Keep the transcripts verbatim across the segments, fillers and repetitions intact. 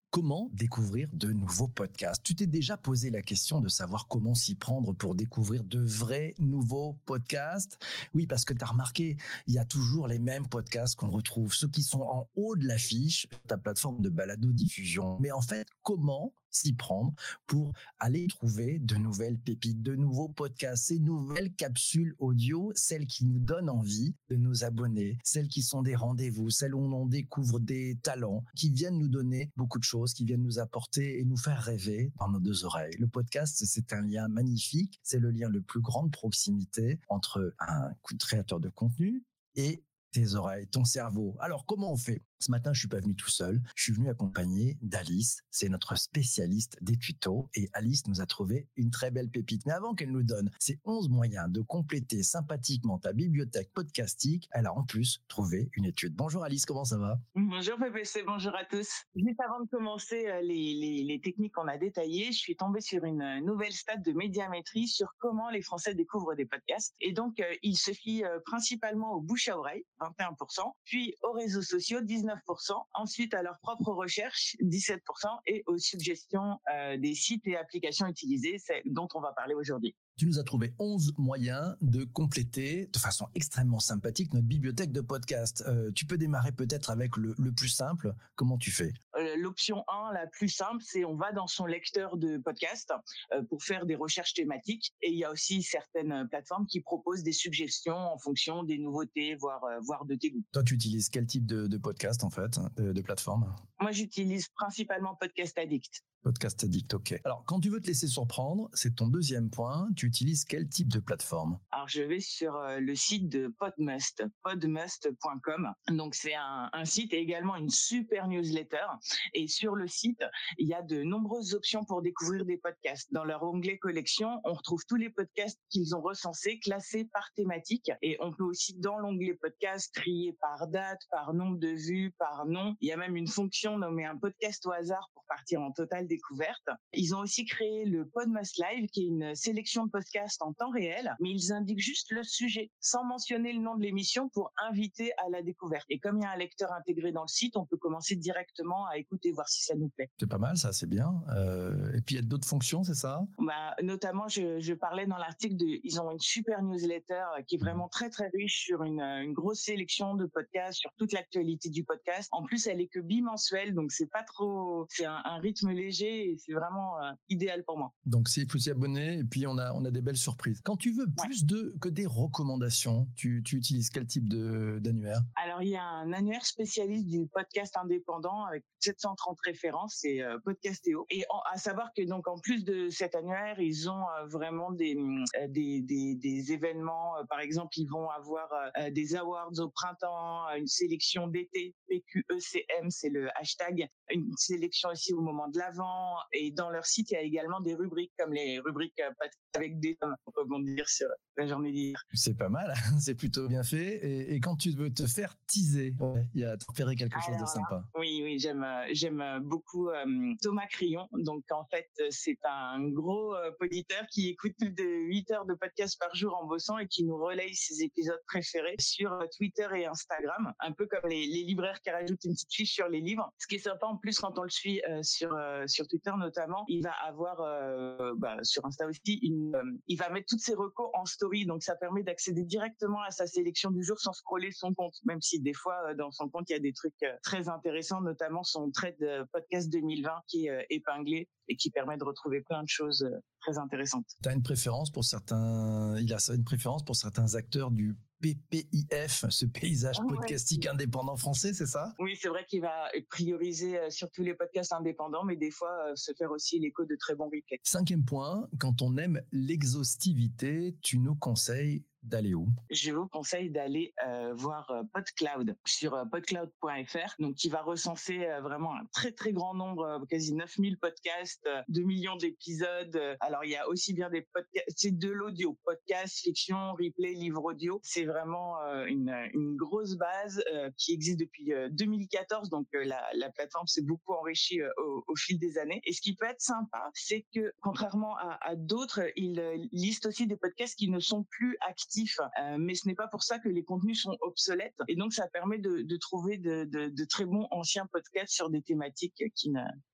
Comment découvrir de nouveaux podcasts? Tu t'es déjà posé la question de savoir comment s'y prendre pour découvrir de vrais nouveaux podcasts? Oui, parce que tu as remarqué, il y a toujours les mêmes podcasts qu'on retrouve, ceux qui sont en haut de l'affiche, ta plateforme de balado-diffusion. Mais en fait, comment s'y prendre pour aller trouver de nouvelles pépites, de nouveaux podcasts, ces nouvelles capsules audio, celles qui nous donnent envie de nous abonner, celles qui sont des rendez-vous, celles où on découvre des talents, qui viennent nous donner beaucoup de choses, qui viennent nous apporter et nous faire rêver dans nos deux oreilles. Le podcast, c'est un lien magnifique, c'est le lien le plus grand de proximité entre un créateur de contenu et tes oreilles, ton cerveau. Alors, comment on fait? Ce matin, je suis pas venu tout seul. Je suis venu accompagné d'Alice. C'est notre spécialiste des tutos. Et Alice nous a trouvé une très belle pépite. Mais avant qu'elle nous donne ces onze moyens de compléter sympathiquement ta bibliothèque podcastique, elle a en plus trouvé une étude. Bonjour Alice, comment ça va? Bonjour P P C, bonjour à tous. Juste avant de commencer les, les, les techniques qu'on a détaillées, je suis tombée sur une nouvelle stat de Médiamétrie sur comment les Français découvrent des podcasts. Et donc, euh, il se fie euh, principalement aux bouche à oreille, vingt et un pour cent, puis aux réseaux sociaux, dix-neuf pour cent, ensuite à leurs propres recherches, dix-sept pour cent, et aux suggestions euh, des sites et applications utilisées, c'est dont on va parler aujourd'hui. Tu nous as trouvé onze moyens de compléter de façon extrêmement sympathique notre bibliothèque de podcasts. Euh, tu peux démarrer peut-être avec le, le plus simple. Comment tu fais? Euh, l'option un, la plus simple, c'est on va dans son lecteur de podcast euh, pour faire des recherches thématiques. Et il y a aussi certaines plateformes qui proposent des suggestions en fonction des nouveautés, voire, euh, voire de tes goûts. Toi, tu utilises quel type de, de podcast, en fait, de, de plateforme? Moi, j'utilise principalement Podcast Addict. Podcast Addict, ok. Alors, quand tu veux te laisser surprendre, c'est ton deuxième point. Tu utilises quel type de plateforme? Alors, je vais sur euh, le site de Podmust, podmust point com. Donc, c'est un, un site et également une super newsletter. Et sur le site, il y a de nombreuses options pour découvrir des podcasts. Dans leur onglet collection, on retrouve tous les podcasts qu'ils ont recensés, classés par thématique. Et on peut aussi, dans l'onglet podcast, trier par date, par nombre de vues, par nom. Il y a même une fonction nommée un podcast au hasard pour partir en totale découverte. Ils ont aussi créé le Podmust Live, qui est une sélection de podcasts en temps réel, mais ils indiquent juste le sujet, sans mentionner le nom de l'émission pour inviter à la découverte. Et comme il y a un lecteur intégré dans le site, on peut commencer directement à écouter, voir si ça nous plaît. C'est pas mal, ça, c'est bien. Euh, et puis, il y a d'autres fonctions, c'est ça? Bah, notamment, je, je parlais dans l'article de, ils ont une super newsletter qui est vraiment très, très riche sur une, une grosse sélection de podcasts, sur toute l'actualité du podcast. En plus, elle est que bimensuelle, donc c'est pas trop, c'est un, un rythme léger et c'est vraiment euh, idéal pour moi. Donc, il faut s'y abonner et puis on a, on a des belles surprises. Quand tu veux plus ouais. de, que des recommandations, tu, tu utilises quel type de, d'annuaire? Alors, il y a un annuaire spécialiste du podcast indépendant avec sept cent trente références, c'est euh, Podcastéo. Et en, à savoir que donc en plus de cet annuaire, ils ont euh, vraiment des, euh, des, des, des événements. Euh, par exemple, ils vont avoir euh, des awards au printemps, une sélection d'été, P Q E C M, c'est le hashtag, une sélection aussi au moment de l'Avent. Et dans leur site, il y a également des rubriques comme les rubriques euh, avec des hommes, pour rebondir sur la journée d'hier. C'est pas mal, c'est plutôt bien fait. Et, et quand tu veux te faire teaser, ouais, il y a repéré quelque chose Alors, de sympa. Là, oui, oui, j'aime, j'aime beaucoup euh, Thomas Crillon. Donc, en fait, c'est un gros euh, poditeur qui écoute plus de huit heures de podcast par jour en bossant et qui nous relaye ses épisodes préférés sur Twitter et Instagram. Un peu comme les, les libraires qui rajoutent une petite fiche sur les livres. Ce qui est sympa, en plus, quand on le suit euh, sur, euh, sur Twitter notamment, il va avoir, euh, bah, sur Insta aussi, une, euh, il va mettre toutes ses recos en story. Donc, ça permet d'accéder directement à sa sélection du jour sans scroller son compte. Même si des fois, dans son compte, il y a des trucs très intéressants, notamment son trade podcast deux mille vingt qui est épinglé et qui permet de retrouver plein de choses très intéressantes. Tu as une préférence pour certains, il a une préférence pour certains acteurs du P P I F, ce paysage podcastique ouais. indépendant français, c'est ça? Oui, c'est vrai qu'il va prioriser surtout les podcasts indépendants, mais des fois se faire aussi l'écho de très bons replays. Cinquième point, quand on aime l'exhaustivité, tu nous conseilles d'aller où? Je vous conseille d'aller euh, voir euh, PodCloud sur euh, podcloud point f r, donc qui va recenser euh, vraiment un très très grand nombre, euh, quasi neuf mille podcasts, euh, deux millions d'épisodes. Euh, alors il y a aussi bien des podcasts, c'est de l'audio, podcast, fiction, replay, livre audio. C'est vraiment euh, une, une grosse base euh, qui existe depuis euh, deux mille quatorze, donc euh, la, la plateforme s'est beaucoup enrichie euh, au, au fil des années. Et ce qui peut être sympa, c'est que contrairement à, à d'autres, ils euh, listent aussi des podcasts qui ne sont plus actifs. Euh, mais ce n'est pas pour ça que les contenus sont obsolètes. Et donc, ça permet de, de trouver de, de, de très bons anciens podcasts sur des thématiques qui ne,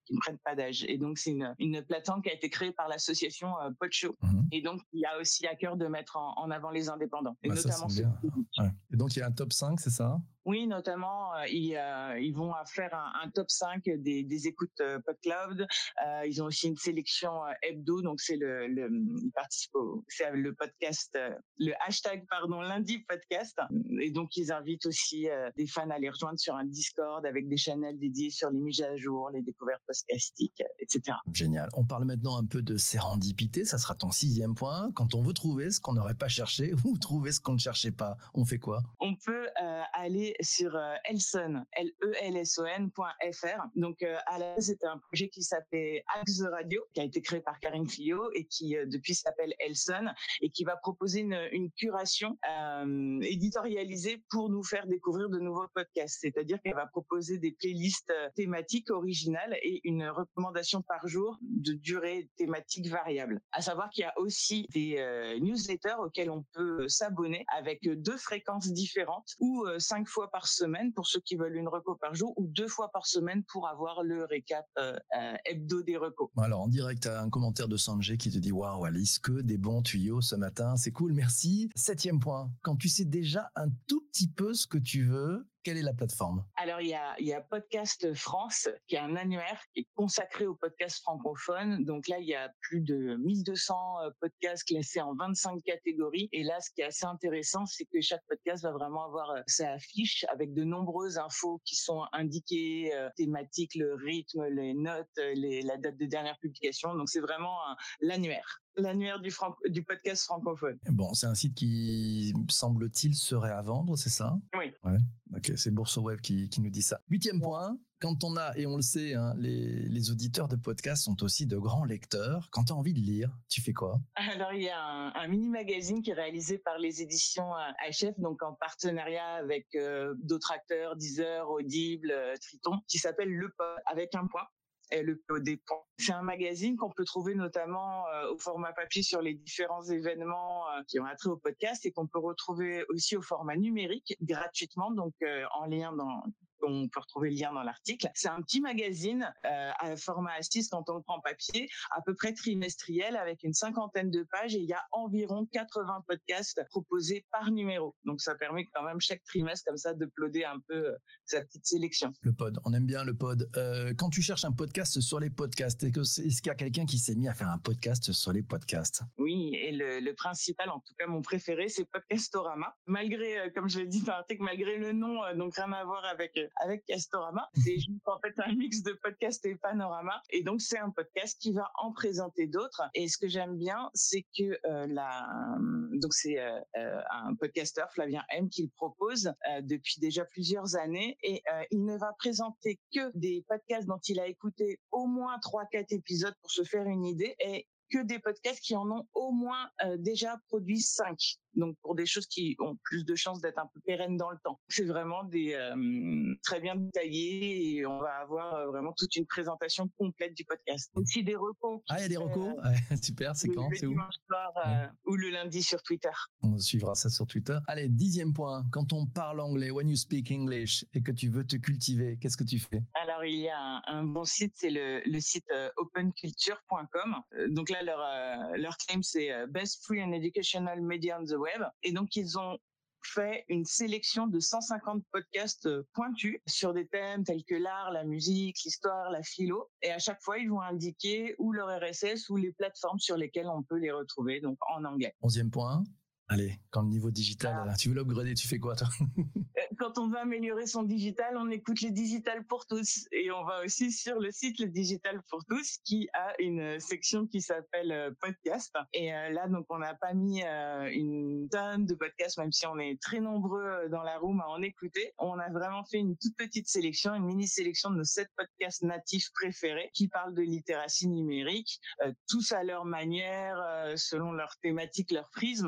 qui ne prennent pas d'âge. Et donc, c'est une, une plateforme qui a été créée par l'association euh, Podshow. Mmh. Et donc, il y a aussi à cœur de mettre en, en avant les indépendants, et Bah, notamment ça, c'est ceux bien. qui... Ouais. Et donc, il y a un top cinq, c'est ça? Oui, notamment, euh, ils, euh, ils vont faire un, un top cinq des, des écoutes euh, PodCloud. Euh, ils ont aussi une sélection euh, hebdo, donc c'est le, le ils participent au, c'est le podcast, euh, le hashtag pardon lundi podcast. Et donc ils invitent aussi euh, des fans à les rejoindre sur un Discord avec des channels dédiés sur les mises à jour, les découvertes podcastiques, et cetera. Génial. On parle maintenant un peu de sérendipité. Ça sera ton sixième point. Quand on veut trouver ce qu'on n'aurait pas cherché ou trouver ce qu'on ne cherchait pas, on fait quoi? On peut euh, aller sur euh, Elson, L E L S O N point F R. Donc, euh, à la base, c'était un projet qui s'appelait Axe Radio, qui a été créé par Karine Fillot et qui, euh, depuis, s'appelle Elson et qui va proposer une, une curation euh, éditorialisée pour nous faire découvrir de nouveaux podcasts. C'est-à-dire qu'elle va proposer des playlists thématiques originales et une recommandation par jour de durée thématique variable. À savoir qu'il y a aussi des euh, newsletters auxquels on peut s'abonner avec deux fréquences différentes ou euh, cinq fois par semaine pour ceux qui veulent une reco par jour ou deux fois par semaine pour avoir le récap euh, euh, hebdo des recos. Alors, en direct, tu as un commentaire de Sanjay qui te dit « Waouh, Alice, que des bons tuyaux ce matin, c'est cool, merci ». Septième point, quand tu sais déjà un tout petit peu ce que tu veux, quelle est la plateforme? Alors, il y a, il y a Podcast France, qui est un annuaire qui est consacré aux podcasts francophones. Donc là, il y a plus de mille deux cents podcasts classés en vingt-cinq catégories. Et là, ce qui est assez intéressant, c'est que chaque podcast va vraiment avoir sa fiche avec de nombreuses infos qui sont indiquées, euh, thématiques, le rythme, les notes, les, la date de dernière publication. Donc, c'est vraiment un, l'annuaire. L'annuaire du, franco- du podcast francophone. Bon, c'est un site qui, semble-t-il, serait à vendre, c'est ça? Oui. Ouais. Ok, c'est BoursoWeb qui, qui nous dit ça. Huitième point, quand on a, et on le sait, hein, les, les auditeurs de podcasts sont aussi de grands lecteurs. Quand tu as envie de lire, tu fais quoi? Alors, il y a un, un mini-magazine qui est réalisé par les éditions H F, donc en partenariat avec euh, d'autres acteurs, Deezer, Audible, euh, Triton, qui s'appelle Le Pod, avec un point. Le P O D. C'est un magazine qu'on peut trouver notamment euh, au format papier sur les différents événements euh, qui ont attrait au podcast et qu'on peut retrouver aussi au format numérique gratuitement, donc euh, en lien dans... On peut retrouver le lien dans l'article. C'est un petit magazine euh, à format A six quand on le prend papier, à peu près trimestriel, avec une cinquantaine de pages et il y a environ quatre-vingts podcasts proposés par numéro. Donc ça permet quand même chaque trimestre comme ça de ploder un peu euh, sa petite sélection. Le pod, on aime bien le pod. Euh, quand tu cherches un podcast sur les podcasts, est-ce qu'il y a quelqu'un qui s'est mis à faire un podcast sur les podcasts? Oui, et le, le principal, en tout cas mon préféré, c'est Podcastorama. Malgré, euh, comme je l'ai dit dans l'article, malgré le nom, euh, donc rien à voir avec euh, avec Castorama, c'est juste en fait un mix de podcast et panorama. Et donc c'est un podcast qui va en présenter d'autres. Et ce que j'aime bien, c'est que euh, la donc c'est euh, euh, un podcasteur, Flavien M, qui le propose euh, depuis déjà plusieurs années. Et euh, il ne va présenter que des podcasts dont il a écouté au moins trois quatre épisodes pour se faire une idée, et que des podcasts qui en ont au moins euh, déjà produit cinq. Donc pour des choses qui ont plus de chances d'être un peu pérennes dans le temps. C'est vraiment des euh, très bien détaillés et on va avoir euh, vraiment toute une présentation complète du podcast. Aussi des recos. Ah, il y a des recos, euh, ouais, super, c'est quand? C'est où? Le dimanche soir euh, ouais. Ou le lundi sur Twitter. On suivra ça sur Twitter. Allez, dixième point, quand on parle anglais, when you speak English, et que tu veux te cultiver, qu'est-ce que tu fais? Alors il y a un, un bon site, c'est le, le site euh, open culture point com. Euh, donc là, leur, euh, leur claim, c'est euh, Best Free and Educational Media on the Web. Et donc, ils ont fait une sélection de cent cinquante podcasts pointus sur des thèmes tels que l'art, la musique, l'histoire, la philo. Et à chaque fois, ils vont indiquer ou leur R S S ou les plateformes sur lesquelles on peut les retrouver, donc en anglais. Onzième point. Allez, quand le niveau digital, ah. tu veux l'upgrader, tu fais quoi, toi? Quand on veut améliorer son digital, on écoute les Digital pour tous. Et on va aussi sur le site Le Digital pour tous, qui a une section qui s'appelle podcast. Et euh, là, donc, on n'a pas mis euh, une tonne de podcasts, même si on est très nombreux dans la room à en écouter. On a vraiment fait une toute petite sélection, une mini sélection de nos sept podcasts natifs préférés qui parlent de littératie numérique, euh, tous à leur manière, euh, selon leur thématique, leur prisme. Et il y en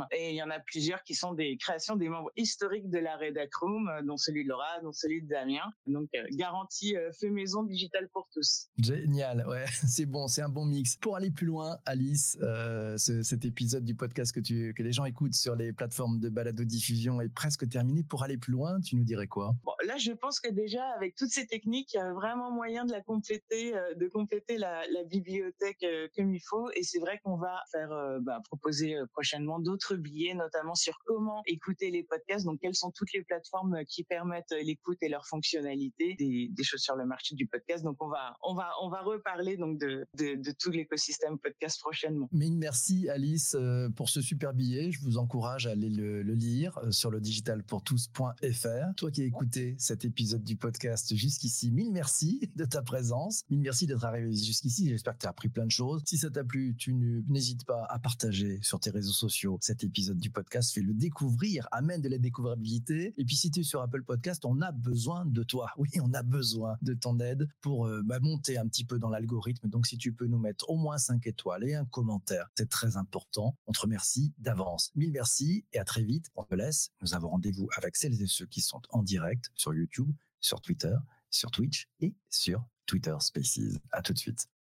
en a plusieurs qui sont des créations des membres historiques de la Redacroom, euh, dont celui de Laura, dont celui de Damien. Donc, euh, garantie euh, fait maison digital pour tous. Génial, ouais, c'est bon, c'est un bon mix. Pour aller plus loin, Alice, euh, ce, cet épisode du podcast que, tu, que les gens écoutent sur les plateformes de balado-diffusion est presque terminé. Pour aller plus loin, tu nous dirais quoi? Bon, là, je pense que déjà, avec toutes ces techniques, il y a vraiment moyen de la compléter, euh, de compléter la, la bibliothèque euh, comme il faut. Et c'est vrai qu'on va faire euh, bah, proposer euh, prochainement d'autres billets, notamment sur comment écouter les podcasts. Donc, quelles sont toutes les plateformes qui permettent l'écoute et leur fonctionnalité, des, des choses sur le marché du podcast. Donc, on va, on va, on va reparler donc de, de, de tout l'écosystème podcast prochainement. Mais merci Alice euh, pour ce super billet. Je vous encourage à aller le, le lire euh, sur le digital pour tous point f r. Toi qui as écouté cet épisode du podcast jusqu'ici, mille merci de ta présence. Mille merci d'être arrivé jusqu'ici. J'espère que tu as appris plein de choses. Si ça t'a plu, tu n'hésites pas à partager sur tes réseaux sociaux cet épisode du podcast. Fais-le découvrir, amène de la découvrabilité. Et puis si tu es sur Apple Podcast, on a besoin de toi. Oui, on a besoin de ton aide pour euh, bah, monter un petit peu dans l'algorithme. Donc si tu peux nous mettre au moins cinq étoiles et un commentaire, c'est très important. On te remercie d'avance. Mille merci et à très vite. On te laisse. Nous avons rendez-vous avec celles et ceux qui sont en direct sur YouTube, sur Twitter, sur Twitch et sur Twitter Spaces. À tout de suite.